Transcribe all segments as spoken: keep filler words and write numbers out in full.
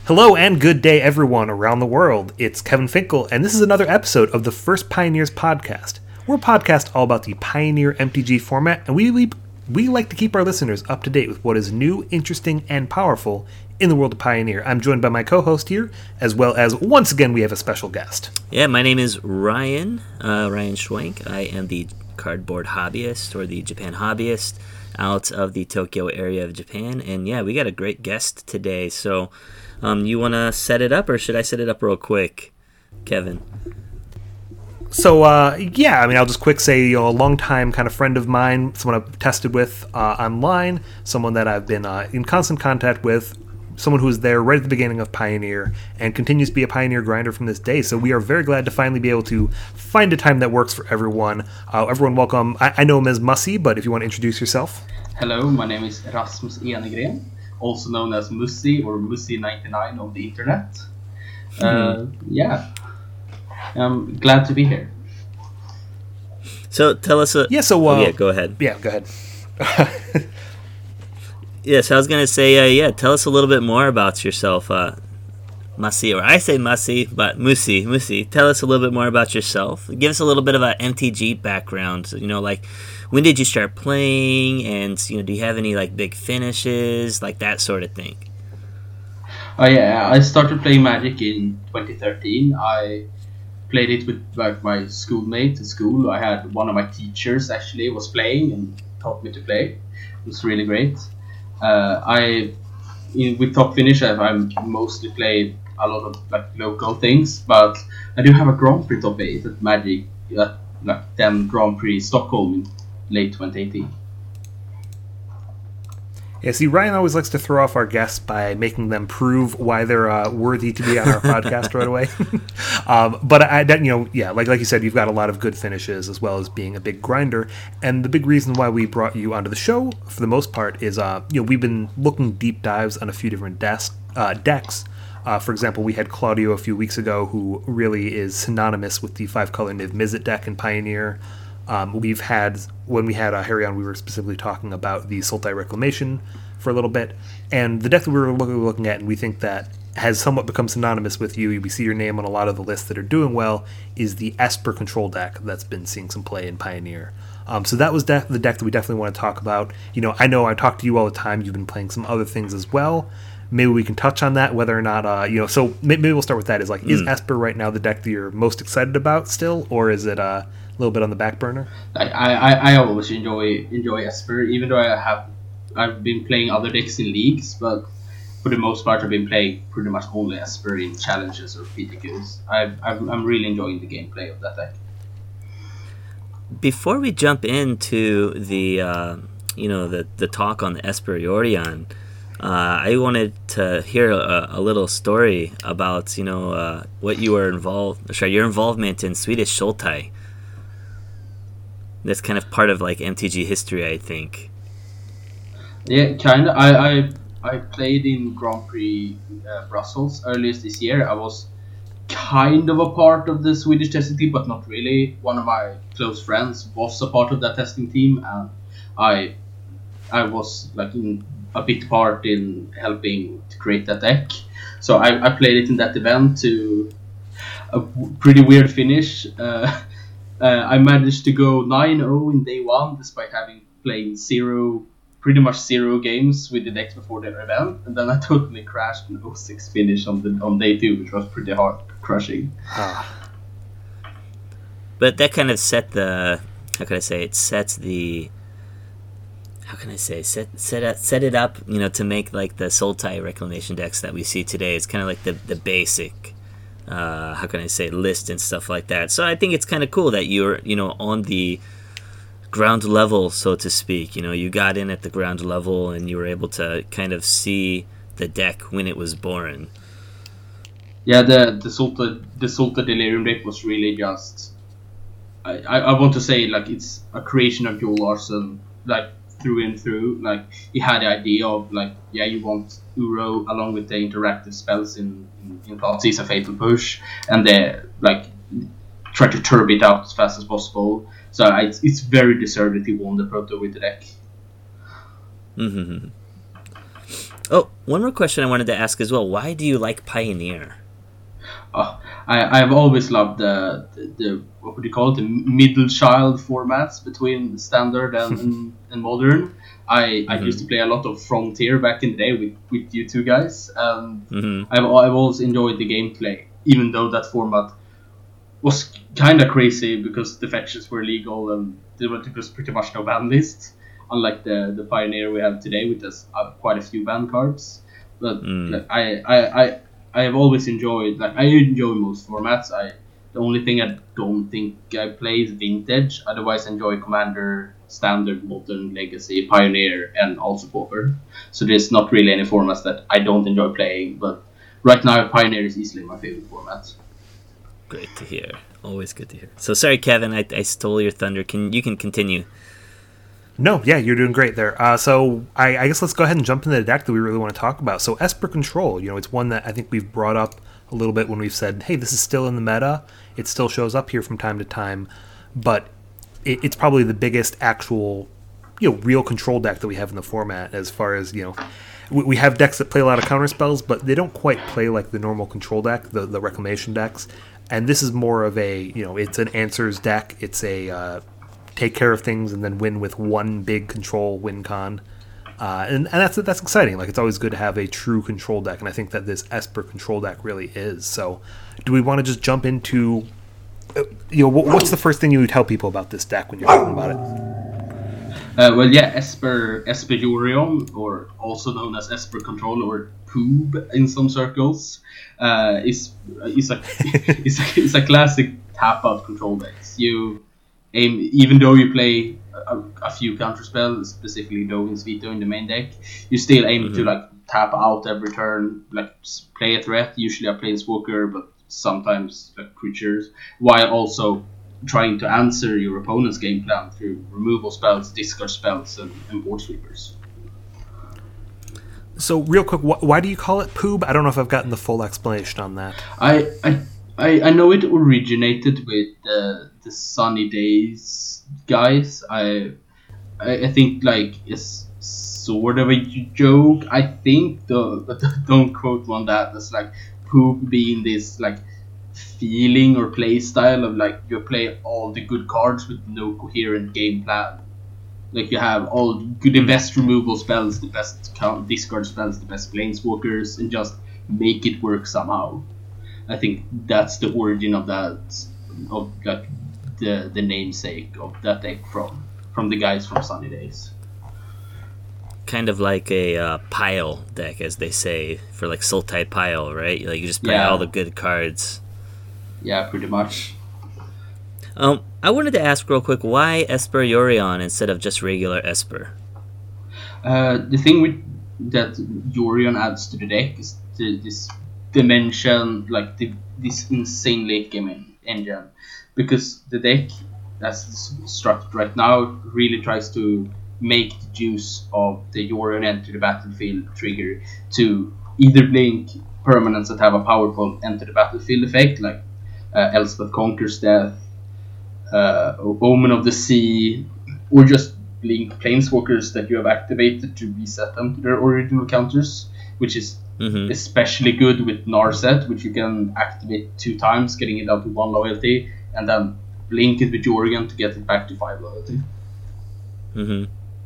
Hello and good day, everyone around the world. It's Kevin Finkel, and this is another episode of the First Pioneers podcast. We're a podcast all about the Pioneer M T G format, and we we, we like to keep our listeners up to date with what is new, interesting, and powerful in the world of Pioneer. I'm joined by my co-host here, as well as, once again, we have a special guest. Yeah, my name is Ryan, uh, Ryan Schwenk. I am the cardboard hobbyist, or the Japan hobbyist, out of the Tokyo area of Japan. And yeah, we got a great guest today, so um, you want to set it up, or should I set it up real quick, Kevin? So, uh, yeah, I mean, I'll just quick say, you know, a long-time kind of friend of mine, someone I've tested with uh, online, someone that I've been uh, in constant contact with, someone who was there right at the beginning of Pioneer and continues to be a Pioneer grinder from this day. So we are very glad to finally be able to find a time that works for everyone. Uh, everyone welcome. I, I know him as Mussy, but if you want to introduce yourself. Hello, my name is Rasmus Enegren, also known as Mussy or Mussy ninety-nine on the internet. Mm-hmm. Uh, yeah, I'm glad to be here. So tell us a... Yeah, so... Uh, oh, yeah, go ahead. Yeah, go ahead. Yes, I was going to say, uh, yeah, tell us a little bit more about yourself, uh, Mussy, or I say Mussy, but Mussy, Mussy. Tell us a little bit more about yourself. Give us a little bit of an M T G background, you know, like, when did you start playing, and, you know, do you have any, like, big finishes, like that sort of thing? Oh, yeah, I started playing Magic in twenty thirteen. I played it with, like, my schoolmate at school. I had one of my teachers, actually, was playing and taught me to play. It was really great. Uh, I, in, with Top Finish, I, I mostly play a lot of like local things, but I do have a Grand Prix top eight at Magic, at like then Grand Prix Stockholm in late twenty eighteen. Yeah, see, Ryan always likes to throw off our guests by making them prove why they're uh, worthy to be on our podcast right away. um, but I, that, you know, yeah, like like you said, you've got a lot of good finishes as well as being a big grinder. And the big reason why we brought you onto the show, for the most part, is uh, you know we've been looking deep dives on a few different desk, uh, decks. Uh, for example, we had Claudio a few weeks ago, who really is synonymous with the five-color Niv Mizzet deck in Pioneer. Um, we've had, when we had uh, Harry on, we were specifically talking about the Sultai Reclamation for a little bit, and the deck that we were looking at, and we think that has somewhat become synonymous with you, we see your name on a lot of the lists that are doing well, is the Esper Control deck that's been seeing some play in Pioneer. Um, so that was de- the deck that we definitely want to talk about. You know, I know I talk to you all the time, you've been playing some other things as well. Maybe we can touch on that, whether or not, uh, you know, so maybe we'll start with that, is like, mm. is Esper right now the deck that you're most excited about still, or is it, uh, a little bit on the back burner? I, I, I always enjoy enjoy Esper, even though I have I've been playing other decks in leagues, but for the most part I've been playing pretty much only Esper in challenges or P T Qs. I've, I've, I'm really enjoying the gameplay of that deck. Before we jump into the uh, you know the the talk on the Esper Yorion, uh, I wanted to hear a, a little story about you know uh, what you were involved, sorry, your involvement in Swedish Sultai. That's kind of part of like M T G history, I think. Yeah, kind of. I, I I played in Grand Prix uh, Brussels earlier this year. I was kind of a part of the Swedish testing team, but not really. One of my close friends was a part of that testing team, and I I was like in a big part in helping to create that deck. So I, I played it in that event to a pretty weird finish. Uh, Uh, I managed to go nine oh in day one, despite having played zero, pretty much zero games with the decks before the event, and then I totally crashed an oh six finish on the on day two, which was pretty hard crushing. But that kind of set the, how can I say, it sets the, how can I say, set set up, set it up, you know, to make like the Sultai Reclamation decks that we see today. It's kind of like the the basic. Uh, how can I say, list and stuff like that. So I think it's kind of cool that you're, you know, on the ground level, so to speak. You know, you got in at the ground level and you were able to kind of see the deck when it was born. Yeah, the the Sultai the Sultai Delirium deck was really just. I, I, I want to say like it's a creation of Joel Larson, like through and through. Like he had the idea of like yeah you want Uro along with the interactive spells in in, in Thoughtseize and Fatal Push, and they like try to turb it out as fast as possible. So it's it's very deserved that he won the Proto with the deck. Mm-hmm. Oh, one more question I wanted to ask as well. Why do you like Pioneer? Oh, I, I've always loved the, the, the what would you call it, the middle child formats between standard and, and, and modern. I, mm-hmm. I used to play a lot of Frontier back in the day with, with you two guys. And mm-hmm. I've, I've always enjoyed the gameplay, even though that format was kind of crazy because the fetches were legal and there was pretty much no ban list, unlike the, the Pioneer we have today, which has uh, quite a few ban cards. But mm. like, I, I, I, I have always enjoyed, like I enjoy most formats. I the only thing I don't think I play is Vintage. Otherwise, I enjoy Commander, Standard, Modern, Legacy, Pioneer, and also Pauper. So there's not really any formats that I don't enjoy playing. But right now, Pioneer is easily my favorite format. Great to hear. Always good to hear. So sorry, Kevin, I, I stole your thunder. Can you can continue? No, yeah, you're doing great there. Uh, so I, I guess let's go ahead and jump into the deck that we really want to talk about. So Esper Control, you know, it's one that I think we've brought up a little bit when we've said, hey, this is still in the meta. It still shows up here from time to time, but it, it's probably the biggest actual, you know, real control deck that we have in the format. As far as, you know, we, we have decks that play a lot of counter spells, but they don't quite play like the normal control deck, the the Reclamation decks. And this is more of a, you know, it's an answers deck. It's a uh, take care of things and then win with one big control win con. Uh, and, and that's that's exciting. Like, it's always good to have a true control deck, and I think that this Esper control deck really is. So, do we want to just jump into, uh, you know, what, what's the first thing you would tell people about this deck when you're talking about it? Uh, well, yeah, Esper Esper Yorion, or also known as Esper Control or Poob in some circles, uh, is is a is a, is a classic tap out control deck. You aim, even though you play a, a few counter spells, specifically Dogen's Veto in the main deck, you still aim mm-hmm. to like tap out every turn, like play a threat, usually a Planeswalker, but sometimes like creatures, while also trying to answer your opponent's game plan through removal spells, discard spells, and, and board sweepers. So, real quick, wh- why do you call it Poob? I don't know if I've gotten the full explanation on that. I I, I, I know it originated with uh, the Sunny Days guys. I, I I think like it's sort of a joke. I think though, but don't quote me on that. It's like Poob being this like feeling or play style of like you play all the good cards with no coherent game plan. Like you have all good, the best removal spells, the best count discard spells, the best planeswalkers, and just make it work somehow. I think that's the origin of that, of like the the namesake of that deck from from the guys from Sunny Days. Kind of like a uh, pile deck, as they say, for like Sultai Pile, right? Like you just play Yeah. all the good cards. Yeah, pretty much. Um, I wanted to ask real quick, why Esper Yorion instead of just regular Esper? Uh, the thing with that Yorion adds to the deck is the, this dimension, like the, this insane late game engine, because the deck, as it's structured right now, really tries to make the use of the Yorion enter the battlefield trigger to either blink permanents that have a powerful enter the battlefield effect, like uh, Elspeth Conquers Death, uh, Omen of the Sea, or just blink planeswalkers that you have activated to reset them to their original counters, which is mm-hmm. especially good with Narset, which you can activate two times, getting it up to one loyalty, and then blink it with Yorion to get it back to five loyalty. Mm-hmm.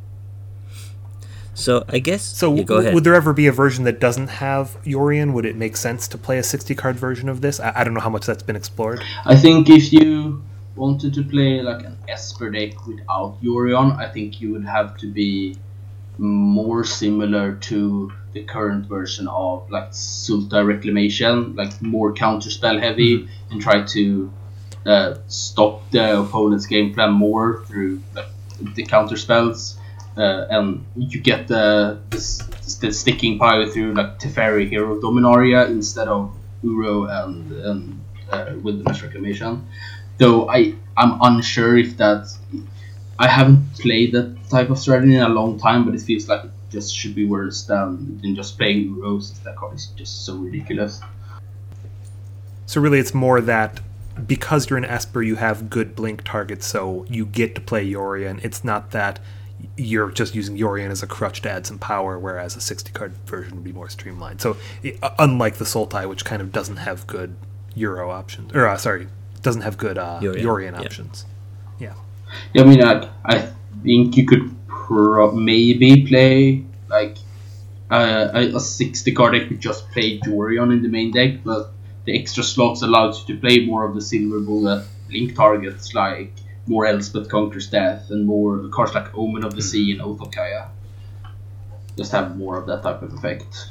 So I guess so. Yeah, go ahead. Would there ever be a version that doesn't have Yorion? Would it make sense to play a sixty card version of this? I, I don't know how much that's been explored. I think if you wanted to play like an Esper deck without Yorion, I think you would have to be more similar to the current version of like Sultai Reclamation, like more counterspell heavy, mm-hmm. and try to uh, stop the opponent's game plan more through like, the counterspells. Uh, and you get the, the the sticking power through like Teferi Hero Dominaria instead of Uro and, and uh, Wilderness Reclamation. Though I I'm unsure if that I haven't played that type of strategy in a long time, but it feels like it just should be worse than, than just playing Uros, since that card is just so ridiculous. So really, it's more that because you're an Esper, you have good blink targets, so you get to play Yorion. It's not that you're just using Yorion as a crutch to add some power, whereas a sixty card version would be more streamlined. So it, uh, unlike the Sultai, which kind of doesn't have good Euro options, or uh, sorry, doesn't have good uh, Yorion, Yorion options. Yeah. Yeah, I mean, I, I think you could pro- maybe play like uh, a sixty card deck with just play Yorion in the main deck, but the extra slots allows you to play more of the silver bullet link targets like more Elspeth Conquers Death and more cards like Omen of the Sea and Oath of Kaya. Just have more of that type of effect.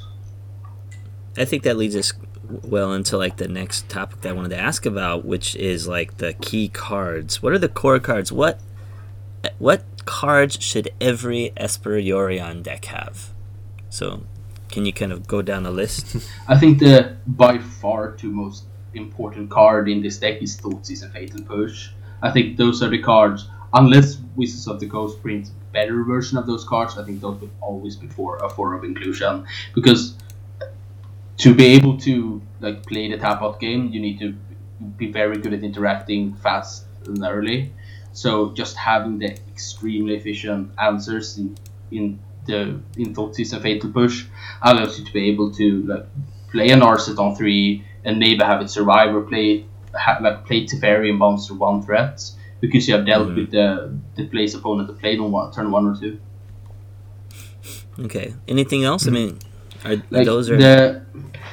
I think that leads us well into like the next topic that I wanted to ask about, which is like the key cards. What are the core cards? What what cards should every Esper Yorion deck have? So can you kind of go down a list? I think the by far two most important card in this deck is Thoughtseize and Fatal Push. I think those are the cards, unless Wizards of the Coast prints a better version of those cards, I think those would always be for a four of inclusion. Because to be able to like play the tap out game, you need to be very good at interacting fast and early. So just having the extremely efficient answers in, in the in Thoughtseize and Fatal Push allows you to be able to like play an Narset on three and maybe have it survive, or play ha, like play Teferi and monster one threats because you have dealt mm-hmm. with the the place opponent that played on one, turn one or two. Okay. Anything else? I mean, are, like those are the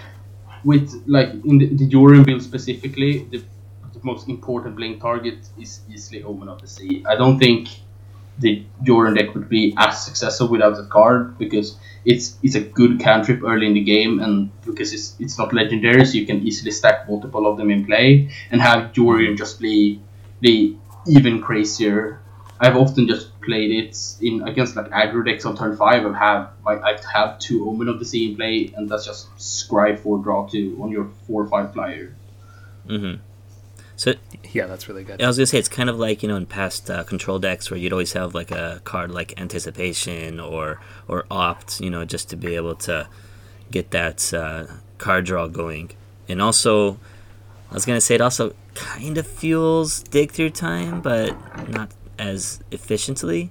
with like in the, the Yorion build specifically, the, the most important blink target is easily Omen of the Sea. I don't think the Yorion deck would be as successful without that card, because it's it's a good cantrip early in the game, and because it's it's not legendary, so you can easily stack multiple of them in play and have Yorion just be be even crazier. I've often just played it in against like aggro decks on turn five. I have like I have two Omen of the Sea in play, and that's just scry four draw two on your four or five flyer. Mm-hmm. So yeah, that's really good. I was gonna say it's kind of like, you know, in past uh, control decks where you'd always have like a card like Anticipation or or Opt, you know, just to be able to get that uh, card draw going. And also, I was gonna say it also kind of fuels Dig Through Time, but not as efficiently.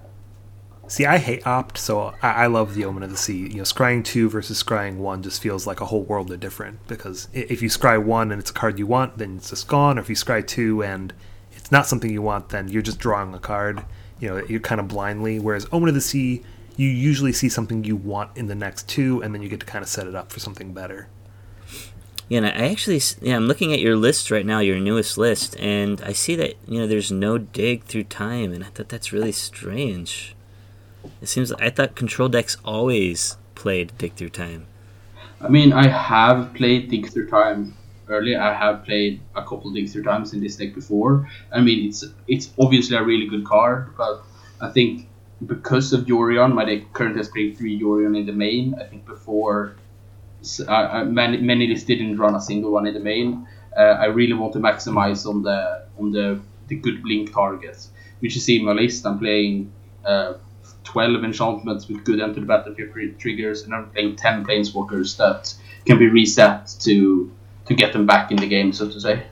See, I hate Opt, so I, I love the Omen of the Sea. You know, scrying two versus scrying one just feels like a whole world of different, because if you scry one and it's a card you want, then it's just gone. Or if you scry two and it's not something you want, then you're just drawing a card. You know, you're kind of blindly. Whereas Omen of the Sea, you usually see something you want in the next two, and then you get to kind of set it up for something better. Yeah, and I actually, yeah, I'm looking at your list right now, your newest list, and I see that, you know, there's no Dig Through Time, and I thought that's really strange. It seems like I thought control decks always played Dig Through Time. I mean, I have played Dig Through Time earlier. I have played a couple Dig Through Times in this deck before. I mean, it's it's obviously a really good card, but I think because of Yorion, my deck currently has played three Yorion in the main. I think before uh, many many lists didn't run a single one in the main. Uh, I really want to maximize on the on the the good blink targets, which you see in my list. I'm playing Uh, twelve enchantments with good enter the battlefield triggers, and I'm playing ten planeswalkers that can be reset to to get them back in the game, so to say.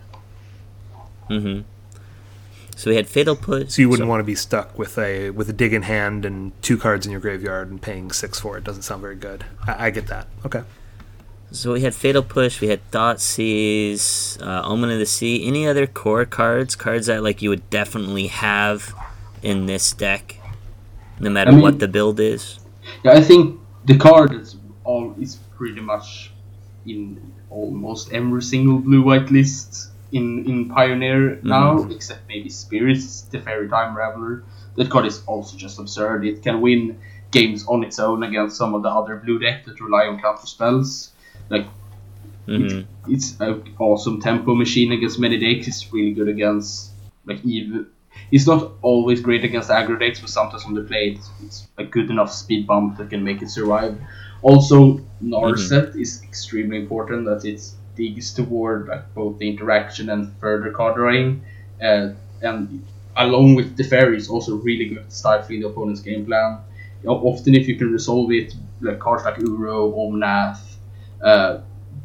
Mm-hmm. So we had Fatal Push. So you wouldn't so, want to be stuck with a with a dig in hand and two cards in your graveyard and paying six for it. Doesn't sound very good. I, I get that. Okay. So we had Fatal Push, we had Thoughtseize, uh, Omen of the Sea. Any other core cards, cards that like you would definitely have in this deck, no matter I mean, what the build is? Yeah, I think the card is all is pretty much in almost every single blue-white list in, in Pioneer mm-hmm. now, except maybe Spirits, the Fairy Time Raveler. That card is also just absurd. It can win games on its own against some of the other blue decks that rely on counter spells. Like, mm-hmm. it, it's an awesome tempo machine against many decks. It's really good against like even. It's not always great against aggro decks, but sometimes on the play it's, it's a good enough speed bump that can make it survive. Also, Narset mm-hmm. is extremely important, that it digs toward like both the interaction and further card drawing, uh, and along with the fairy, it's also really good at stifling the opponent's game plan. You know, often, if you can resolve it, like cards like Uro, Omnath, uh,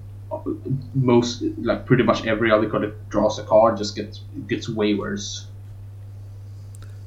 most like pretty much every other card that draws a card just gets gets way worse.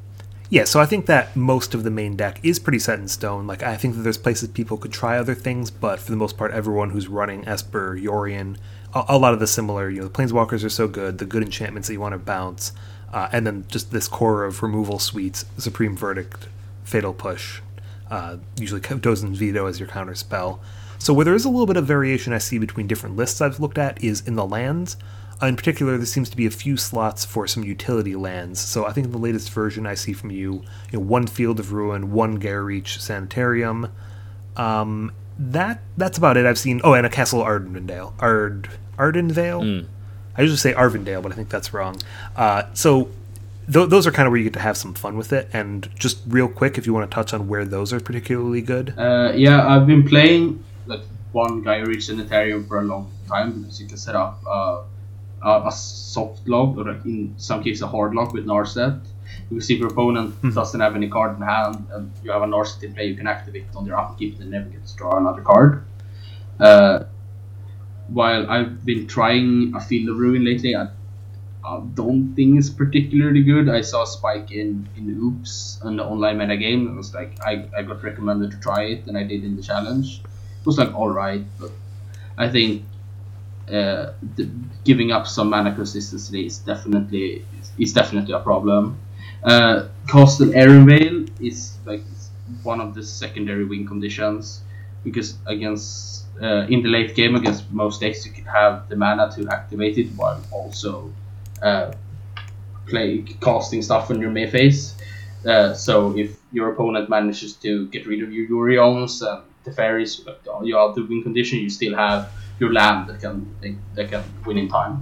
Yeah, so I think that most of the main deck is pretty set in stone. Like, I think that there's places people could try other things, but for the most part, everyone who's running Esper, Yorion, a, a lot of the similar, you know, the Planeswalkers are so good, the good enchantments that you want to bounce, uh, and then just this core of removal suites, Supreme Verdict, Fatal Push, uh, usually Dozin's Veto as your counter spell. So where there is a little bit of variation I see between different lists I've looked at is in the lands. Uh, in particular, there seems to be a few slots for some utility lands. So I think in the latest version I see from you, you know, one Field of Ruin, one Garreach Sanitarium. Um, that that's about it. I've seen oh, and a Castle Ardenvale. Ard Ardenvale. Mm. I usually say Arvindale, but I think that's wrong. Uh, so th- those are kind of where you get to have some fun with it. And just real quick, if you want to touch on where those are particularly good. Uh, yeah, I've been playing like one Garreach Sanitarium for a long time because you can set up. Uh, Uh, a soft log, or like in some cases a hard log with Narset. Because if your opponent mm-hmm. doesn't have any card in hand and you have a Narset in play, you can activate it on their upkeep and never get to draw another card. Uh, while I've been trying a Field of Ruin lately, I, I don't think it's particularly good. I saw Spike in, in Oops on the online meta game. It was like I, I got recommended to try it, and I did in the challenge. It was like alright, but I think Uh, the, giving up some mana consistency is definitely is definitely a problem. Uh, Castle Ardenvale is like one of the secondary win conditions because against uh, in the late game against most decks you can have the mana to activate it while also uh, play casting stuff on your main phase. Uh, so if your opponent manages to get rid of your Yorions and the fairies, you have the win condition, you still have your land that can that can win in time.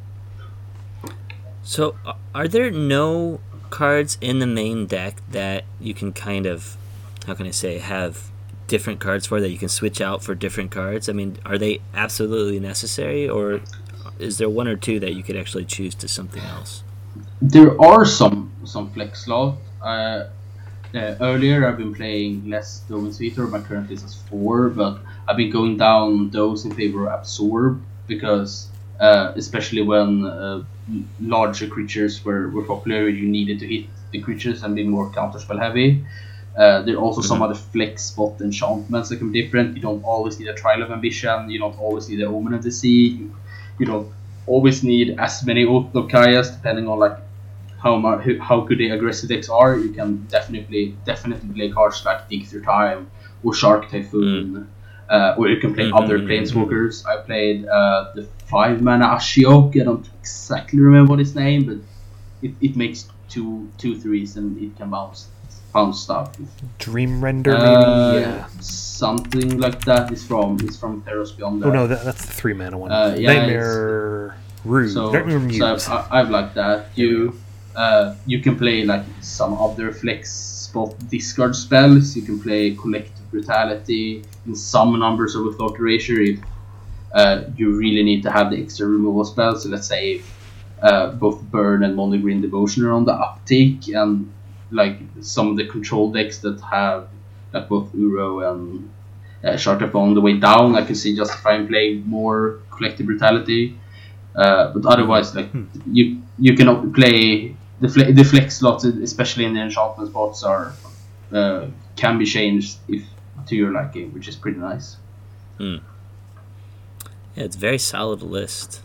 So, are there no cards in the main deck that you can kind of, how can I say, have different cards for that you can switch out for different cards? I mean, are they absolutely necessary, or is there one or two that you could actually choose to something else? There are some some flex slot. Uh, uh, earlier, I've been playing less Dovin's Veto. My current list is four, but I've been going down those in favor of Absorb because, uh, especially when uh, larger creatures were, were popular, you needed to hit the creatures and be more counterspell heavy. Uh, there are also mm-hmm. some other flex spot enchantments that can be different. You don't always need a Trial of Ambition. You don't always need the Omen of the Sea. You, you don't always need as many Oath of Kayas, depending on like how much how good the aggressive decks are. You can definitely definitely play cards like Dig Through Time or Shark Typhoon. Mm. Uh, or you can play mm-hmm, other Planeswalkers. Mm-hmm. I played uh, the five mana Ashiok. I don't exactly remember what its name, but it, it makes two two threes and it can bounce bounce stuff. Dream Render, uh, maybe. Yeah, something like that is from is from Theros Beyond. Oh no, that, that's the three mana one. Uh, yeah, Nightmare Ruse. So, Nightmare Muse. so I've, I've liked that. You uh, you can play like some other flex spot discard spells. You can play Collective Brutality in some numbers of Thought Erasure if uh, you really need to have the extra removal spells. So let's say uh, both Burn and Mono-Green Devotion are on the uptick, and like some of the control decks that have like both Uro and uh, Shark on the way down, I can see justifying playing more Collective Brutality. Uh, but otherwise, like hmm. you you can play the fle- the flex slots, especially in the enchantment spots, are uh, can be changed if to your liking, which is pretty nice. Hmm. Yeah, it's a very solid list.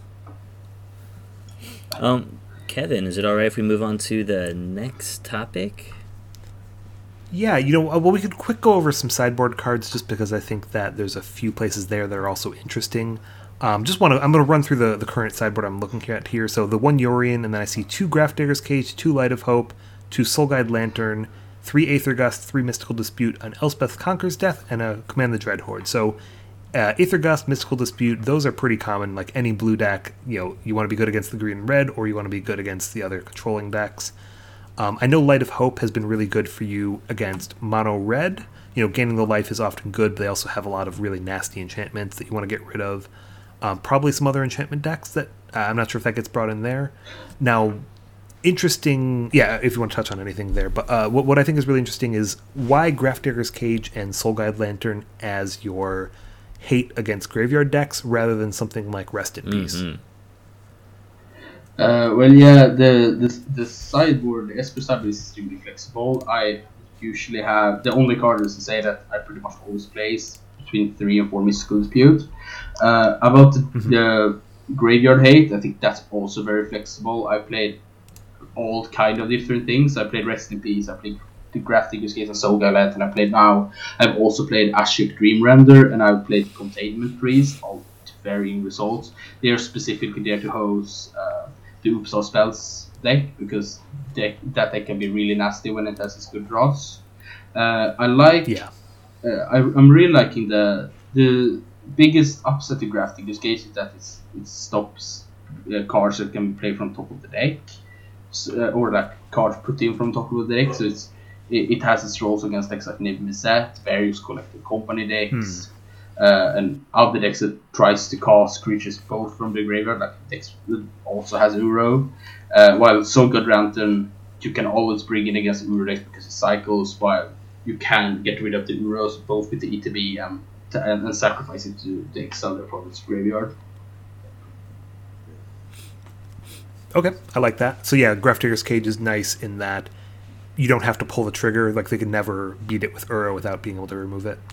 Um, Kevin, is it all right if we move on to the next topic? Yeah, you know, well, we could quick go over some sideboard cards just because I think that there's a few places there that are also interesting. Um, just want to, I'm going to run through the, the current sideboard I'm looking at here. So the one Yorion, and then I see two Grafdigger's Cage, two Light of Hope, two Soulguide Lantern, three Aether Gust, three Mystical Dispute, an Elspeth Conquers Death, and a Command the Dreadhorde. So uh, Aether Gust, Mystical Dispute, those are pretty common. Like any blue deck, you know, you want to be good against the green and red, or you want to be good against the other controlling decks. Um, I know Light of Hope has been really good for you against mono red. You know, Gaining the Life is often good, but they also have a lot of really nasty enchantments that you want to get rid of. Um, probably some other enchantment decks that uh, I'm not sure if that gets brought in there. Now, interesting, yeah, if you want to touch on anything there, but uh, what, what I think is really interesting is why Grafdigger's Cage and Soulguide Lantern as your hate against graveyard decks rather than something like Rest in Peace. Mm-hmm. Uh, well, yeah, the, the the sideboard, the Esper sideboard is extremely flexible. I usually have the only card is to say that I pretty much always place between three and four Mystical Dispute. Uh, about the, mm-hmm. the Graveyard Hate, I think that's also very flexible. I played all kind of different things. I played Rest in Peace, I played the Grafdigger's Gate and Soul Galette, and I played now. I've also played Ashik Dream Render, and I've played Containment Priest, all to varying results. They are specifically there to host uh, the Oops All Spells deck, because deck, that deck can be really nasty when it has its good draws. Uh, I like. Yeah. Uh, I, I'm really liking the the biggest upset to Grafdigger's Gate is that it's, it stops uh, cards that can play from top of the deck, so, uh, or like cards put in from top of the deck. So it's it, it has its roles against decks like Niv Mizzet, various Collected Company decks. Hmm. Uh, and other decks that tries to cast creatures both from the graveyard, like decks that also has Uro. Uh, while So Good Lantern, you can always bring in against Uro decks because it cycles, while you can get rid of the Uros both with the E T B and, and, and sacrifice it to the Exiled from its graveyard. Okay, I like that. So yeah, Grafdigger's Cage is nice in that you don't have to pull the trigger, like they can never beat it with Uro without being able to remove it.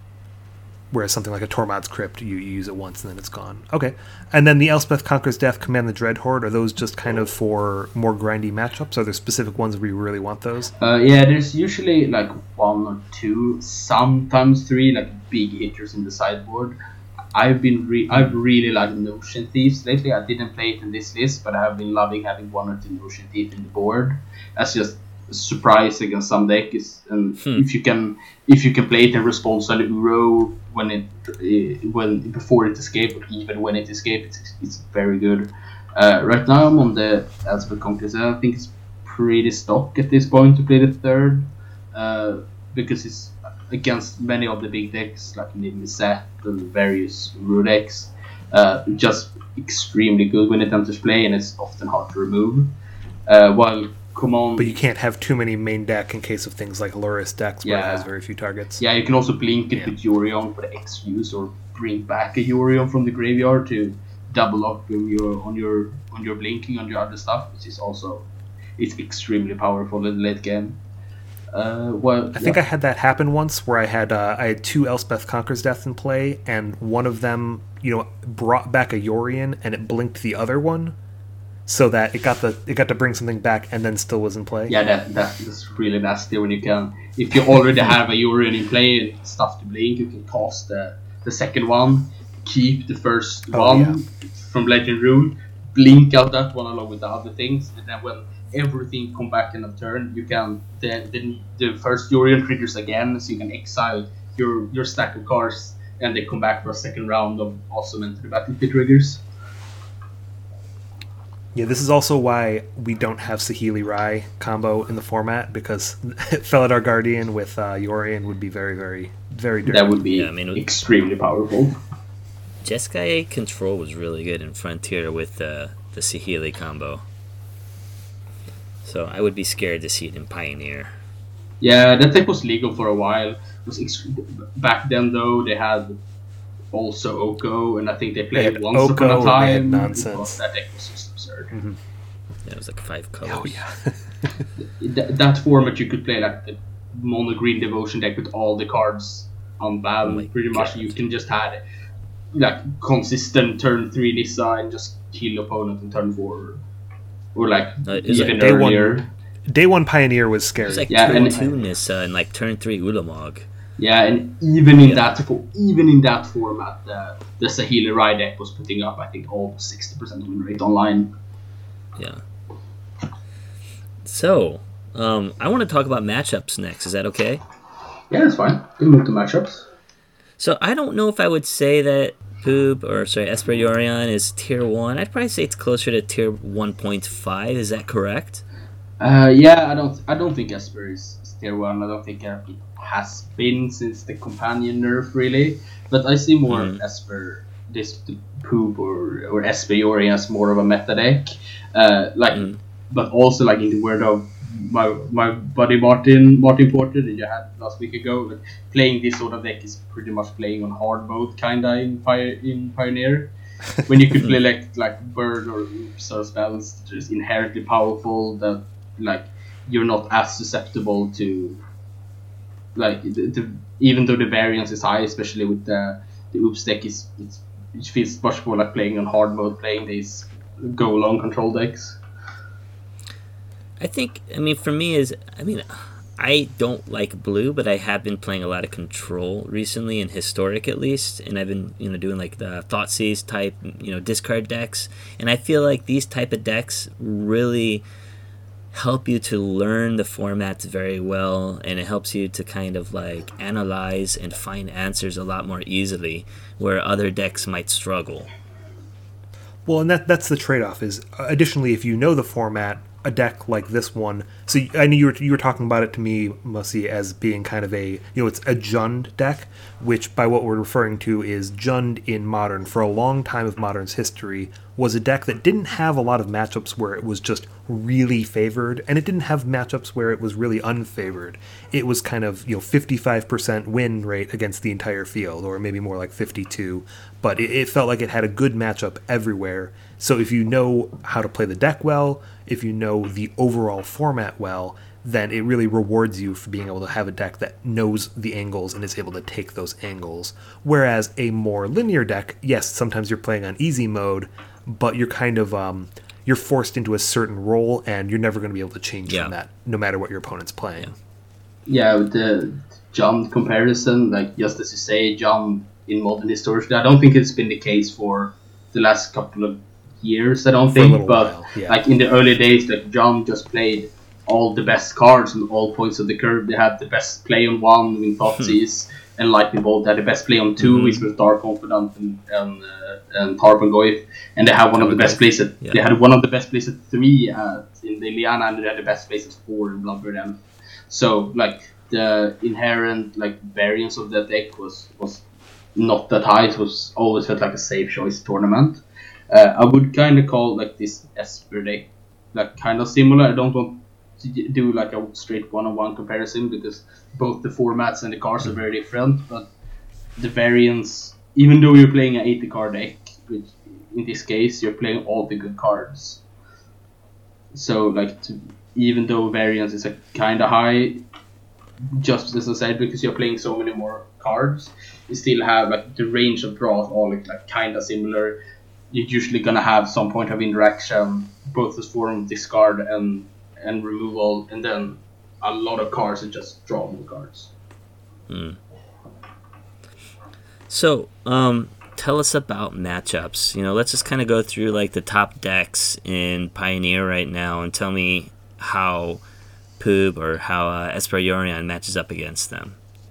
Whereas something like a Tormod's Crypt, you, you use it once and then it's gone. Okay. And then the Elspeth Conquers Death, Command the Dreadhorde, are those just kind of for more grindy matchups? Are there specific ones where you really want those? Uh, yeah, there's usually like one or two, sometimes three, like big hitters in the sideboard. I've been re- I've really liked Notion Thieves lately. I didn't play it in this list, but I have been loving having one or two Notion Thieves in the board. That's just a surprise against some decks, and hmm. if you can if you can play it in response on the Uro when it uh, when before it escapes, or even when it escapes, it's, it's very good. Uh, right now I'm on the Elspeth Conquers. I think it's pretty stock at this point to play the third, uh, because it's against many of the big decks like Niv Mizzet and various Uro decks. Uh, just extremely good when it enters play, and it's often hard to remove. Uh, while Command, but you can't have too many main deck in case of things like Lurrus decks where yeah. it has very few targets. Yeah, you can also blink it yeah. with Yorion for the X use, or bring back a Yorion from the graveyard to double up on your on your on your blinking on your other stuff, which is also it's extremely powerful in the late game. Uh, well, I think yeah. I had that happen once where I had uh, I had two Elspeth Conquers Death in play, and one of them, you know, brought back a Yorion and it blinked the other one, so that it got the it got to bring something back and then still was in play. Yeah, that that is really nasty when you can. If you already have a Yorion in play and stuff to blink, you can cast the the second one, keep the first oh, one yeah. from Legend Rule, blink out that one along with the other things, and then when everything come back in a turn, you can then the, the first Yorion triggers again, so you can exile your your stack of cards, and they come back for a second round of awesome Enter the Battlefield triggers. Yeah, this is also why we don't have Saheeli Rai combo in the format, because Felidar Guardian with uh, Yorion would be very, very, very dirty. That would be yeah, I mean, extremely powerful. Jeskai Control was really good in Frontier with uh, the Saheeli combo. So I would be scared to see it in Pioneer. Yeah, that deck was legal for a while. It was ex- back then, though, they had also Oko, and I think they played they once Oko, upon a time. Nonsense. That deck was just absurd. Mm-hmm. Yeah, it was like five colors. Oh yeah. Th- that format you could play like the mono green devotion deck with all the cards unbanned. Oh pretty much, God. you can just have like consistent turn three Nissa and just kill opponent in turn four, or like uh, even like day earlier. One, day one Pioneer was scary. It was like yeah, two and two Nissa and like turn three Ulamog. Yeah, and even in Yeah. that fo- even in that format, uh, the Saheeli Rai deck was putting up, I think, almost sixty percent win rate online. Yeah. So, um, I want to talk about matchups next. Is that okay? Yeah, that's fine. We move to matchups. So I don't know if I would say that Poop or sorry Esper Yorion is tier one. I'd probably say it's closer to tier one point five. Is that correct? Uh, yeah, I don't I don't think Esper is, is tier one. I don't think uh, it has been since the companion nerf really. But I see more Mm. Esper this Poop or or Esper Yorion as more of a meta deck. Uh, like, Mm. but also like in the word of my my buddy Martin Martin Porter that you had last week ago, like, playing this sort of deck is pretty much playing on hard mode kinda in Pi- in Pioneer. when you could play like like Bird or Oops or spells just inherently powerful that like you're not as susceptible to like the, the even though the variance is high, especially with the the Oops deck is it's, it feels much more like playing on hard mode, playing these go long control decks. I think, I mean, for me is, I mean, I don't like blue, but I have been playing a lot of control recently, in historic at least, and I've been, you know, doing like the Thoughtseize type, you know, discard decks, and I feel like these type of decks really help you to learn the formats very well, and it helps you to kind of like analyze and find answers a lot more easily, where other decks might struggle. Well, and that that's the trade-off is, uh, additionally, if you know the format, a deck like this one, so I knew you were, you were talking about it to me, Mussy, as being kind of a, you know, it's a Jund deck, which by what we're referring to is Jund in Modern, for a long time of Modern's history, was a deck that didn't have a lot of matchups where it was just really favored, and it didn't have matchups where it was really unfavored. It was kind of, you know, fifty-five percent win rate against the entire field, or maybe more like fifty-two, but it, it felt like it had a good matchup everywhere. So if you know how to play the deck well, if you know the overall format well, then it really rewards you for being able to have a deck that knows the angles and is able to take those angles. Whereas a more linear deck, yes, sometimes you're playing on easy mode, but you're kind of um, you're forced into a certain role, and you're never going to be able to change yeah. from that, no matter what your opponent's playing. Yeah, with the Jund comparison, like just as you say, Jund in Modern historically, I don't think it's been the case for the last couple of years, I don't For a think, little but while, yeah. like in the early days, like Jund just played all the best cards on all points of the curve. They had the best play on one with Thoughtseize, and Lightning Bolt had the best play on two, Mm-hmm. which was Dark Confidant and and, uh, and Tarpon Goyf, and they had one of the best plays at Yeah. they had one of the best plays at three at, in the Liana, and they had the best plays at four in Bloodbird M. So like the inherent like variance of that deck was was not that high. It was always felt like a safe choice tournament. Uh, I would kind of call like this Esper deck like kind of similar. I don't want to do like a straight one-on-one comparison because both the formats and the cards are very different. But the variance, even though you're playing an eighty card deck, which in this case you're playing all the good cards. So like to, even though variance is a kind of high, just as I said, because you're playing so many more cards, you still have like the range of draws all like, like kind of similar. You're usually gonna have some point of interaction, both as form of discard and and removal, and then a lot of cards and just draw more cards. Mm. So, um, tell us about matchups. You know, let's just kind of go through like the top decks in Pioneer right now, and tell me how Poob or how uh, Esper Yorion matches up against them.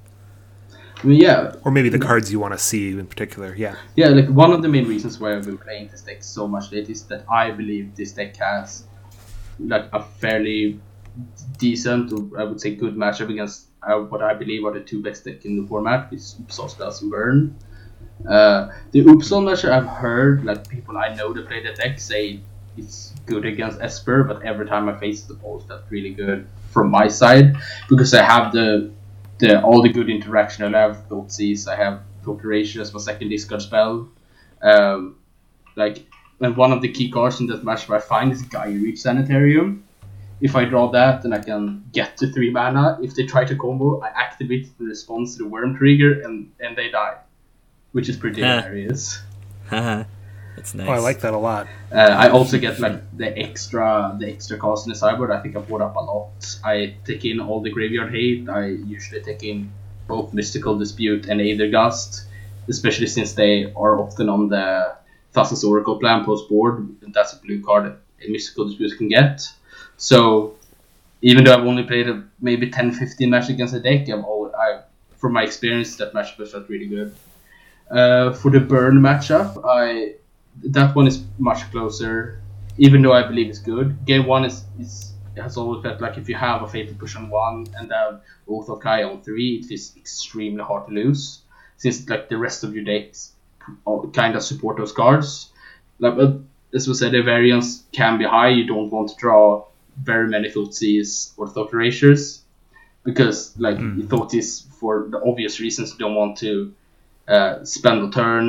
I mean, yeah, Or maybe the cards you want to see in particular, yeah. yeah. Like one of the main reasons why I've been playing this deck so much lately is that I believe this deck has like a fairly decent, or I would say good matchup against uh, what I believe are the two best decks in the format, which is Upsal Spells and Burn. Uh, the Upsal matchup I've heard, like people I know that play the deck say it's good against Esper, but every time I face the polls, that's really good from my side because I have the the all the good interaction. I have Thoughtseize, I have Torturation as my second discard spell. Um, like, and one of the key cards in that matchup I find is Gaia Reach Sanitarium. If I draw that, then I can get to three mana. If they try to combo, I activate the response to the Worm trigger, and, and they die, which is pretty Huh. hilarious. Haha, that's nice. Oh, I like that a lot. Uh, I also get like the extra the extra cost in the sideboard. I think I bought up a lot. I take in all the Graveyard Hate. I usually take in both Mystical Dispute and Aether Gust, especially since they are often on the Thassa's Oracle plan post board. That's a blue card that a Mystical Dispute can get. So even though I've only played a, maybe ten fifteen matches against a deck, I've always, I from my experience that matchup has felt really good. Uh, for the Burn matchup, I that one is much closer, even though I believe it's good. Game one is, is has always felt like if you have a Fatal Push on one and then Oath of Kai on three, it is extremely hard to lose, since like the rest of your decks kind of support those cards. Like, but as we said, the variance can be high. You don't want to draw very many Thoughtseize or Thought Erasures, because like mm. Thoughtseize, for the obvious reasons, you don't want to uh, spend a turn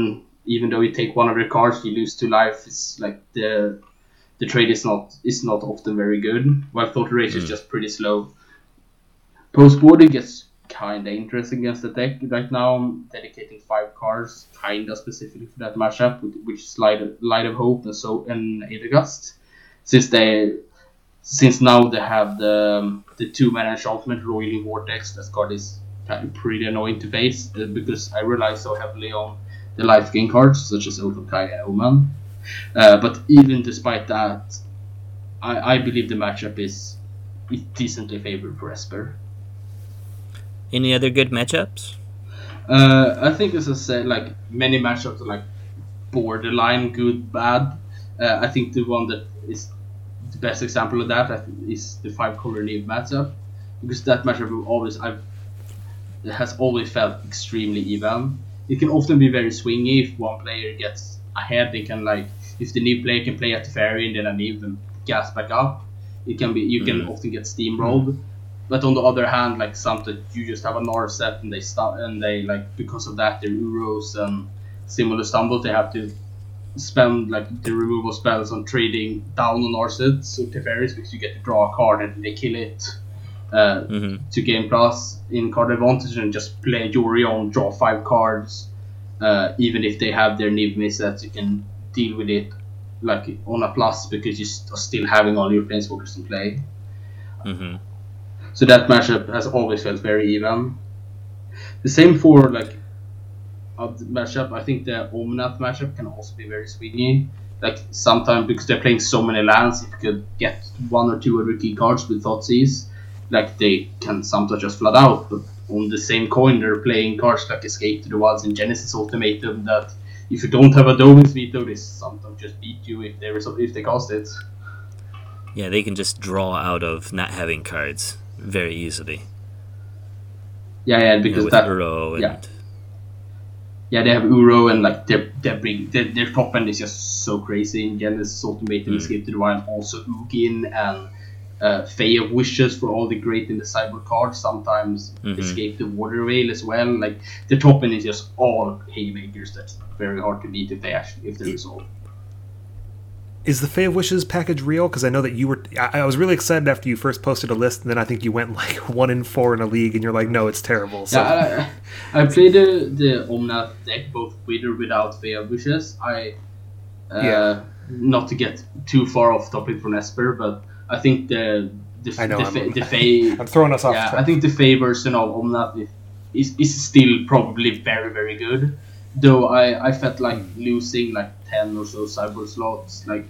even though you take one of their cards, you lose two life. It's like the the trade is not is not often very good. While Thought Erasure mm. is just pretty slow. Post board it gets kinda interesting against the deck. Right now I'm dedicating five cards, kinda specifically for that matchup, which is Light of, Light of Hope and so and Aethergust. Since they since now they have the the two mana enchantment Roiling Vortex, that card is pretty annoying to face uh, because I rely so heavily on the life gain cards such as Oath of Kaya and Omen. Uh, but even despite that, I, I believe the matchup is, is decently favored for Esper. Any other good matchups? Uh, I think, as I said, like many matchups are like borderline good, bad. Uh, I think the one that is the best example of that is the five color Neve matchup, because that matchup always I've it has always felt extremely even. It can often be very swingy. If one player gets ahead, they can like if the Neve player can play at the Fairy and then a Neve and gas back up, it can be you can mm. often get steamrolled. Mm. But on the other hand, like sometimes you just have a Nars set and they start and they like because of that their Uros and similar stumbles they have to spend like the removal spells on trading down on Nars sets or Teferis because you get to draw a card and they kill it uh, mm-hmm. to gain plus in card advantage and just play Yorion, draw five cards. Uh, even if they have their Niv missets, you can deal with it like on a plus because you're still having all your planeswalkers in play. Mm-hmm. So that matchup has always felt very even. The same for like a matchup. I think the Omnath matchup can also be very swingy. Like sometimes because they're playing so many lands, if you could get one or two other key cards with Thoughtseize, like they can sometimes just flood out. But on the same coin, they're playing cards like Escape to the Wilds and Genesis Ultimatum that if you don't have a Dovin's Veto, they sometimes just beat you if they if they cast it. Yeah, they can just draw out of not having cards very easily. Yeah, yeah, because you know, with that Uro and yeah. yeah, they have Uro and like their their big their, their top end is just so crazy. In Genesis Ultimatum, mm. Escape to the Wild, also Ugin and uh, Fae of Wishes for all the great in the sideboard cards. Sometimes mm-hmm. Escape the Water Veil as well. Like the top end is just all haymakers. That's very hard to beat if they actually if they resolve. Is the Fae of Wishes package real? Because I know that you were... I, I was really excited after you first posted a list, and then I think you went like one in four in a league, and you're like, no, it's terrible. So. Yeah, I, I played the, the Omnath deck, both with or without Fae of Wishes. I, uh, yeah. Not to get too far off topic from Esper, but I think the... the I know, the, I'm, the Fae... I'm throwing us off. Yeah, I think the Fae version of Omnath is, is still probably very, very good. Though I, I felt like losing like ten or so cyber slots, like...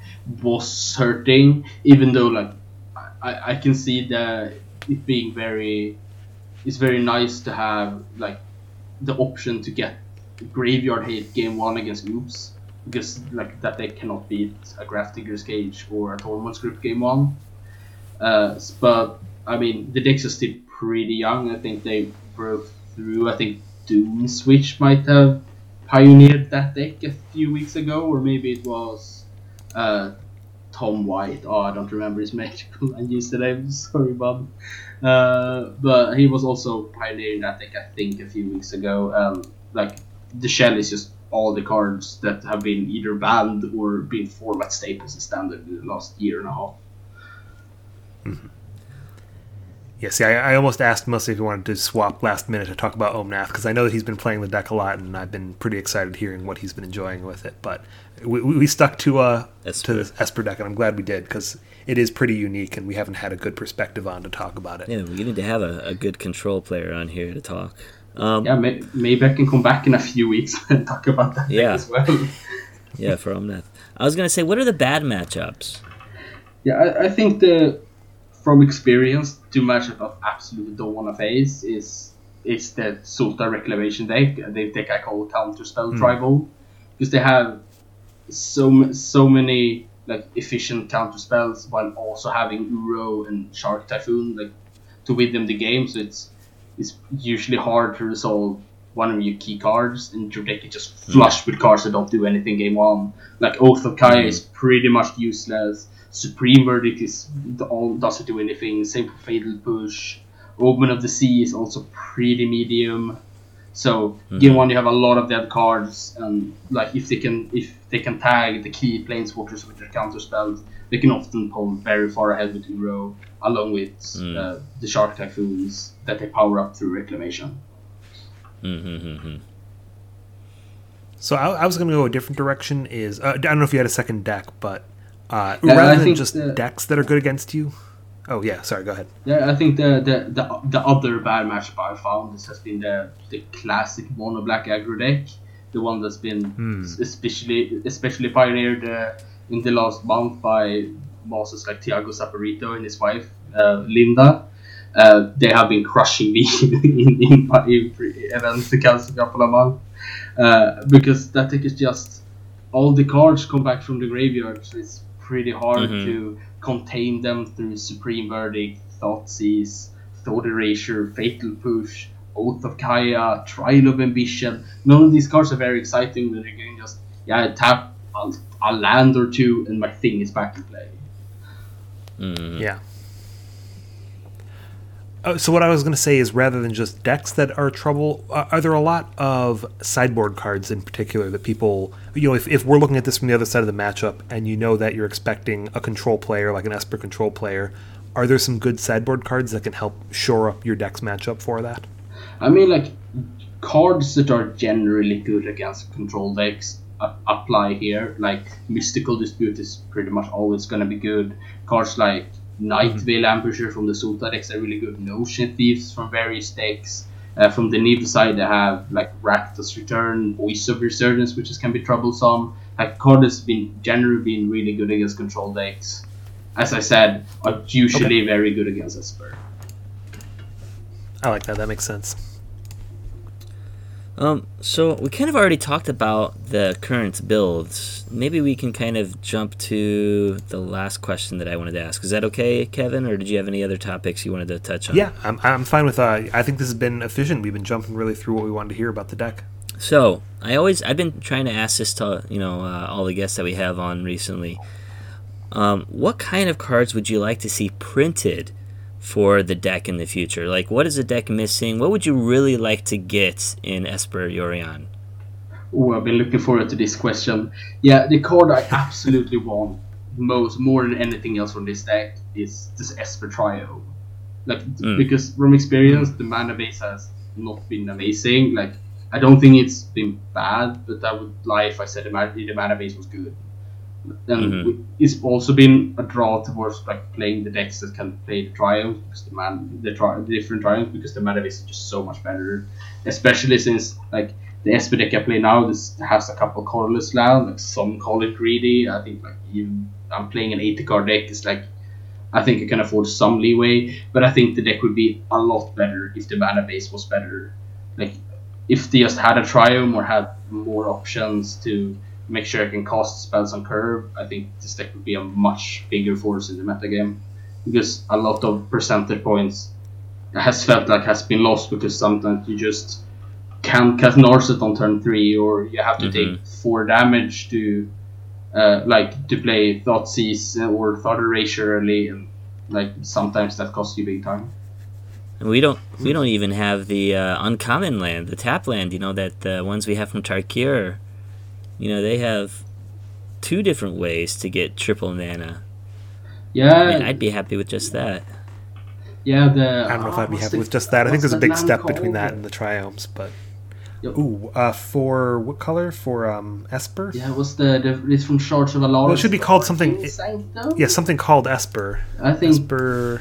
was hurting, even though like I, I can see that it being very it's very nice to have like the option to get Graveyard Hate game one against Oops, because like that they cannot beat a Grafdigger's Cage or a Tormund Script game one. Uh, but I mean the decks are still pretty young. I think they broke through. I think Doom Switch might have pioneered that deck a few weeks ago, or maybe it was Uh, Tom White. Oh, I don't remember his magical and used the name. Sorry, Bob. Uh, but he was also pioneering that deck, I think, a few weeks ago. Um, like the shell is just all the cards that have been either banned or been format staples in standard in the last year and a half. Mm-hmm. Yeah, see, I, I almost asked Musty if he wanted to swap last minute to talk about Omnath, because I know that he's been playing the deck a lot, and I've been pretty excited hearing what he's been enjoying with it. But we, we stuck to uh Esper. to this Esper deck, and I'm glad we did, because it is pretty unique, and we haven't had a good perspective on to talk about it. Yeah, we need to have a, a good control player on here to talk. Um, yeah, may, maybe I can come back in a few weeks and talk about that yeah. deck as well. Yeah, for Omnath. I was going to say, what are the bad matchups? Yeah, I, I think the... From experience, two matchups I absolutely don't want to face is is the Sultai Reclamation deck, the deck I call Counterspell mm. Tribal, because they have so so many like efficient counterspells while also having Uro and Shark Typhoon like to win them the game. So it's it's usually hard to resolve one of your key cards, and your deck is just flush mm. with cards that don't do anything game one. Like Oath of Kaya mm. is pretty much useless. Supreme Verdict is all doesn't do anything. Same for Fatal Push. Omen of the Sea is also pretty medium. So Mm-hmm. game one you have a lot of dead cards, and like if they can if they can tag the key planeswalkers with their counter spells, they can often pull very far ahead with Uro, along with Mm. uh, the Shark Typhoons that they power up through Reclamation. Mm-hmm. So I, I was going to go a different direction. Is uh, I don't know if you had a second deck, but uh, Yeah, I rather than think just the- decks that are good against you. Oh yeah, sorry. Go ahead. Yeah, I think the the, the, the other bad matchup I found this has been the the classic mono black aggro deck, the one that's been Hmm. especially especially pioneered uh, in the last month by bosses like Thiago Saporito and his wife uh, Linda. Uh, they have been crushing me in, in, in events the past couple of months uh, because that deck is just all the cards come back from the graveyard, so it's pretty hard Mhm. to contain them through Supreme Verdict, Thoughtseize, Thought Erasure, Fatal Push, Oath of Kaya, Trial of Ambition. None of these cards are very exciting when you can just yeah tap a, a land or two and my thing is back in play. Mm-hmm. Yeah. Oh, so what I was going to say is, rather than just decks that are trouble, uh, are there a lot of sideboard cards in particular that people, you know, if, if we're looking at this from the other side of the matchup and you know that you're expecting a control player, like an Esper control player, are there some good sideboard cards that can help shore up your deck's matchup for that? I mean, like, cards that are generally good against control decks uh, apply here. Like, Mystical Dispute is pretty much always going to be good. Cards like Night Veil Ambusher from the Sulta decks are really good. Notion Thieves from various decks. Uh, from the Niv side, they have, like, Rakdos Return, Voice of Resurgence, which is, can be troublesome. Like, card has been generally been really good against control decks. As I said, are usually Okay. very good against Esper. I like that. That makes sense. Um, so we kind of already talked about the current builds. Maybe we can kind of jump to the last question that I wanted to ask. Is that okay, Kevin, or did you have any other topics you wanted to touch on? Yeah, I'm, I'm fine with. Uh, I think this has been efficient. We've been jumping really through what we wanted to hear about the deck. So I always I've been trying to ask this to you know uh, all the guests that we have on recently. Um, what kind of cards would you like to see printed for the deck in the future? Like, what is the deck missing? What would you really like to get in Esper Yorion? Oh, I've been looking forward to this question. Yeah, the card I absolutely want most, more than anything else from this deck, is this Esper Trio. Like, Mm. because from experience, the mana base has not been amazing. Like, I don't think it's been bad, but I would lie if I said the mana, the mana base was good. And Mhm. it's also been a draw towards like playing the decks that can play the triumphs because the man the, tri- the different triumphs because the mana base is just so much better. Especially since like the Esper deck I play now this has a couple colorless land, like some call it greedy. I think like even I'm playing an eighty card deck, it's like I think I can afford some leeway, but I think the deck would be a lot better if the mana base was better. Like if they just had a triumph or had more options to make sure I can cast spells on curve, I think this deck would be a much bigger force in the metagame. Because a lot of percentage points has felt like has been lost because sometimes you just can't cast Narset on turn three, or you have to Mhm. take four damage to uh, like to play Thoughtseize or Thought Erasure early, and like sometimes that costs you big time. And we don't we don't even have the uh, uncommon land, the tap land. You know that the ones we have from Tarkir. You know, they have two different ways to get triple mana. Yeah, I mean, I'd be happy with just that. yeah. The I don't know if ah, I'd be what's happy the- with just that. I think what's there's a the big land step between called? that and the triumphs, but Yep. ooh, uh, for what color? For um, Esper? Yeah, what's the, the it's from Shards of Alarm. Well, it should be called something- Arcane Sanctum? Yeah, something called Esper. I think. Esper.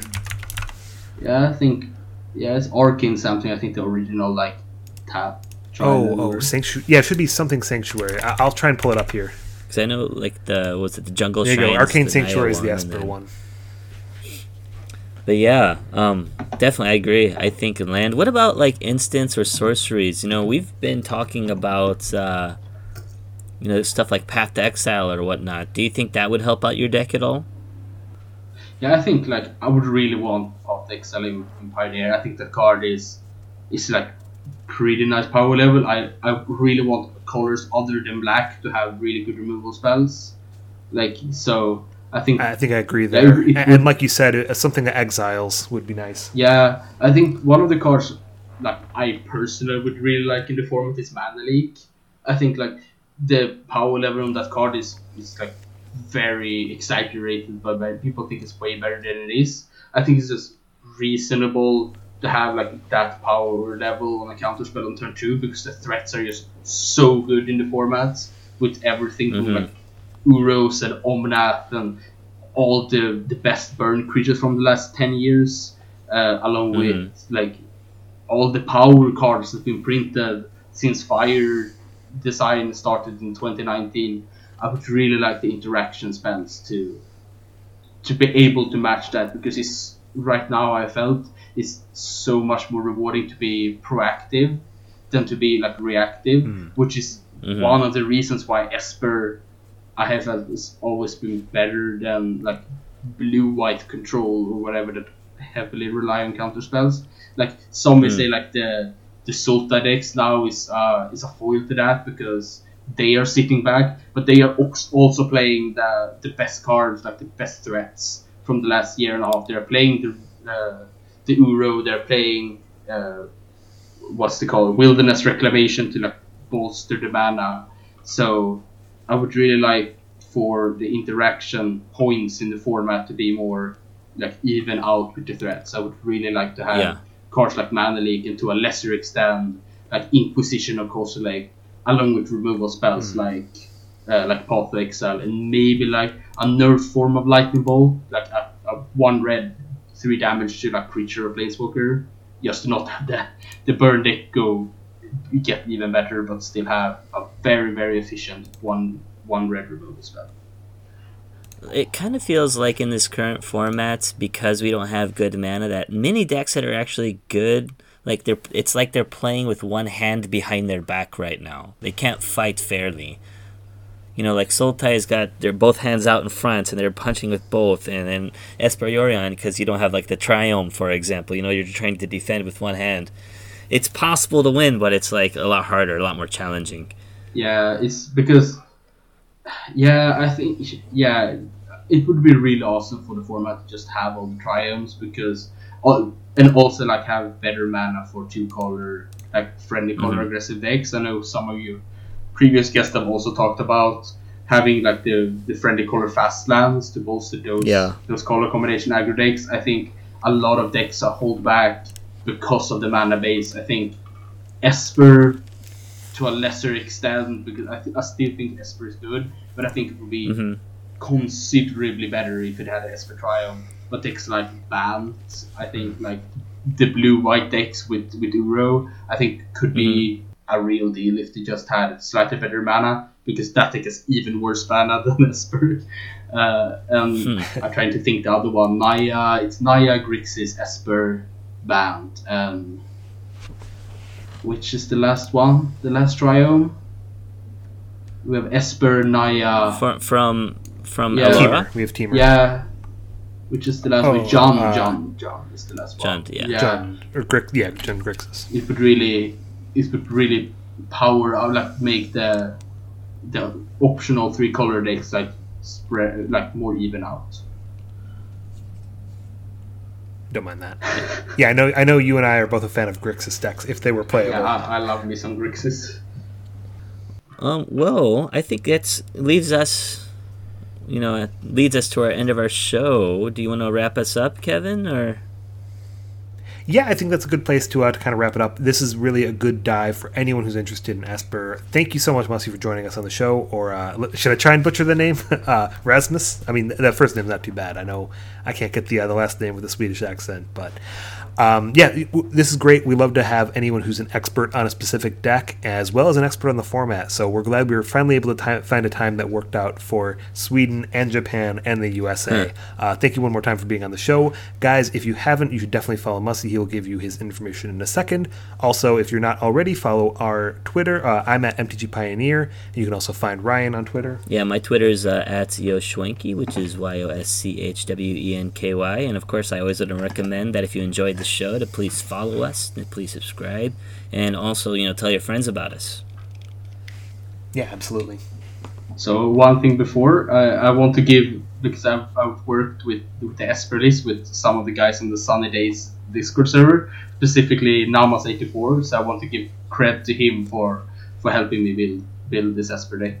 Yeah, I think. Yeah, it's Arcane something. I think the original like tap. Oh, triangle oh, or- sanctuary. Yeah, it should be something sanctuary. I- I'll try and pull it up here. Because I know, like, the, what's it, the Jungle There you Shrine. go. Arcane Sanctuary is the and Esper then- one. But yeah, um, definitely, I agree. I think in land. What about, like, instants or sorceries? You know, we've been talking about, uh, you know, stuff like Path to Exile or whatnot. Do you think that would help out your deck at all? Yeah, I think like I would really want Path to Exile in, in Pioneer. I think that card is is like pretty nice power level. I, I really want colors other than black to have really good removal spells. Like so, I think I think I agree Yeah, there. it- it and, would- and like you said, uh, something that exiles would be nice. yeah, I think one of the cards like I personally would really like in the format is Mana Leak. I think like the power level on that card is is like very exaggerated, but like, people think it's way better than it is. I think it's just reasonable to have like that power level on a counterspell on turn two because the threats are just so good in the formats with everything mm-hmm. from like Uros and Omnath and all the the best burn creatures from the last ten years, uh, along mm-hmm. with like all the power cards that've been printed since Fire design started in twenty nineteen. I would really like the interaction spells to to be able to match that because it's right now I felt it's so much more rewarding to be proactive than to be like reactive, mm. which is mm-hmm. one of the reasons why Esper I have felt has always been better than like blue white control or whatever that heavily rely on counter spells. Like some may mm. say like the the Sultai decks now is uh is a foil to that because they are sitting back, but they are also playing the the best cards, like the best threats from the last year and a half. They're playing the uh, the Uro, they're playing uh, what's it called, Wilderness Reclamation to like bolster the mana. So I would really like for the interaction points in the format to be more like even out with the threats. I would really like to have yeah. cards like Mana Leak and to a lesser extent like Inquisition of Coastal Lake, along with removal spells mm. like uh, like Path of Exile and maybe like a nerf form of Lightning Bolt, like a, a one red, three damage to like creature or planeswalker, just to not have the, the burn deck go get even better, but still have a very very efficient one one red removal spell. It kind of feels like in this current format, because we don't have good mana, that many decks that are actually good, like they're it's like they're playing with one hand behind their back right now. They can't fight fairly. You know, like Sultai's got their both hands out in front and they're punching with both, and then Esper Yorion, because you don't have like the Triumph, for example, you know, you're trying to defend with one hand. It's possible to win, but it's like a lot harder, a lot more challenging. Yeah, it's because yeah, I think yeah, it would be really awesome for the format to just have all the Triumphs, because all, and also like have better mana for two color, like friendly color mm-hmm. aggressive decks. I know some of you previous guests have also talked about having like the, the friendly color fast lands to bolster those yeah. those color combination aggro decks. I think a lot of decks are hold back because of the mana base. I think Esper to a lesser extent, because I, th- I still think Esper is good, but I think it would be mm-hmm. considerably better if it had Esper Triumph. But decks like Bant, I think like the blue white decks with with Uro, I think could be mm-hmm. a real deal if they just had slightly better mana, because that deck is even worse mana than Esper. Uh, and hmm. I'm trying to think the other one. Naya, it's Naya, Grixis, Esper, Bant, and which is the last one? The last Triome? We have Esper, Naya. From from from yeah. Alora? We have Teamer. Yeah. Which is the last oh, one? John, uh, John, John is the last John, one. yeah. yeah. John, or Grix, yeah, John Grixis. It would really, it would really power out, like make the the optional three color decks like spread, like more even out. Don't mind that. Yeah, I know. I know you and I are both a fan of Grixis decks if they were playable. Yeah, I, I love me some Grixis. Um. Well, I think that leaves us, you know, it leads us to our end of our show. Do you want to wrap us up, Kevin, or? Yeah, I think that's a good place to, uh, to kind of wrap it up. This is really a good dive for anyone who's interested in Esper. Thank you so much, Mossy, for joining us on the show. Or uh, should I try and butcher the name? uh, Rasmus? I mean, that first name's not too bad. I know I can't get the, uh, the last name with a Swedish accent, but um, yeah, this is great. We love to have anyone who's an expert on a specific deck as well as an expert on the format. So we're glad we were finally able to t- find a time that worked out for Sweden and Japan and the U S A. Hmm. Uh, thank you one more time for being on the show. Guys, if you haven't, you should definitely follow Mossy. He will give you his information in a second. Also, if you're not already, follow our Twitter. Uh, I'm at M T G Pioneer. You can also find Ryan on Twitter. Yeah, my Twitter is uh, at Yoshwenky, which is Y O S C H W E N K Y. And of course, I always would recommend that if you enjoyed the show, to please follow us, and please subscribe, and also, you know, tell your friends about us. Yeah, absolutely. So one thing before, uh, I want to give, because I've, I've worked with, with the Esper list with some of the guys in the Sunny Days Discord server, specifically Namas eighty-four. So I want to give credit to him for, for helping me build build this Esper deck.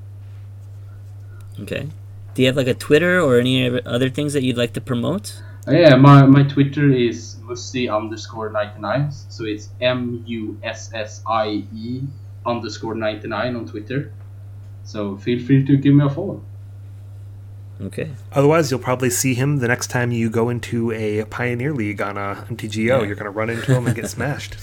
Okay. Do you have like a Twitter or any other things that you'd like to promote? Uh, yeah, my, my Twitter is Mussie underscore ninety-nine. So it's M U S S I E underscore ninety-nine on Twitter. So feel free to give me a follow. Okay. Otherwise, you'll probably see him the next time you go into a Pioneer League on a M T G O. Yeah. You're going to run into him and get smashed.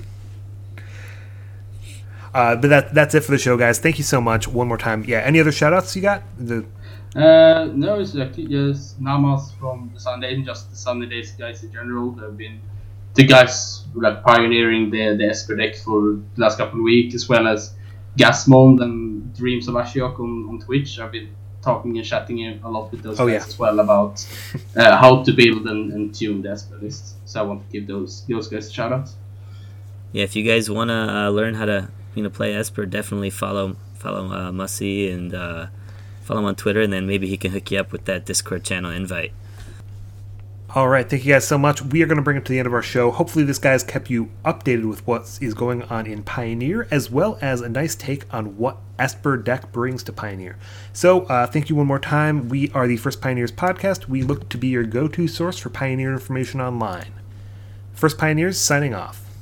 uh, but that that's it for the show, guys. Thank you so much. One more time. Yeah, any other shout-outs you got? The... Uh, no, it's actually just Namas from the Sunday, and just the Sunny Days guys in general. They've been the guys like pioneering the, the Esper deck for the last couple of weeks, as well as Gasmond and Dreams of Ashiok on, on Twitch. I've been talking and chatting a lot with those oh, guys yeah. as well about uh, how to build and, and tune the Esper list. So I want to give those those guys a shout out. Yeah, if you guys want to uh, learn how to you know play Esper, definitely follow follow uh, Mussie and uh, follow him on Twitter, and then maybe he can hook you up with that Discord channel invite. All right, thank you guys so much. We are going to bring it to the end of our show. Hopefully this guy's kept you updated with what is going on in Pioneer, as well as a nice take on what Esper deck brings to Pioneer. So uh, thank you one more time. We are the First Pioneers podcast. We look to be your go-to source for Pioneer information online. First Pioneers signing off.